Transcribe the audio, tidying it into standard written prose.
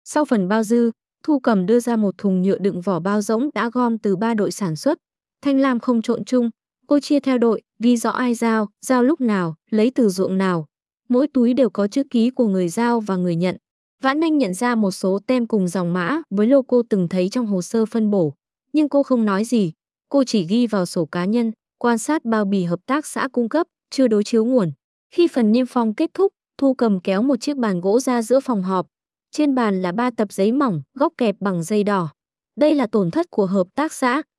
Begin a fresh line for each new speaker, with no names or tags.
Sau phần bao dư, Thu Cầm đưa ra một thùng nhựa đựng vỏ bao rỗng đã gom từ 3 đội sản xuất. Thanh lam không trộn chung, cô chia theo đội, ghi rõ ai giao lúc nào, lấy từ ruộng nào. Mỗi túi đều có chữ ký của người giao và người nhận. Vãn Ninh nhận ra một số tem cùng dòng mã với logo từng thấy trong hồ sơ phân bổ. Nhưng cô không nói gì, cô chỉ ghi vào sổ cá nhân, quan sát bao bì hợp tác xã cung cấp, chưa đối chiếu nguồn. Khi phần niêm phong kết thúc, Thu Cầm kéo một chiếc bàn gỗ ra giữa phòng họp. Trên bàn là 3 tập giấy mỏng, góc kẹp bằng dây đỏ. Đây là tổn thất của hợp tác xã,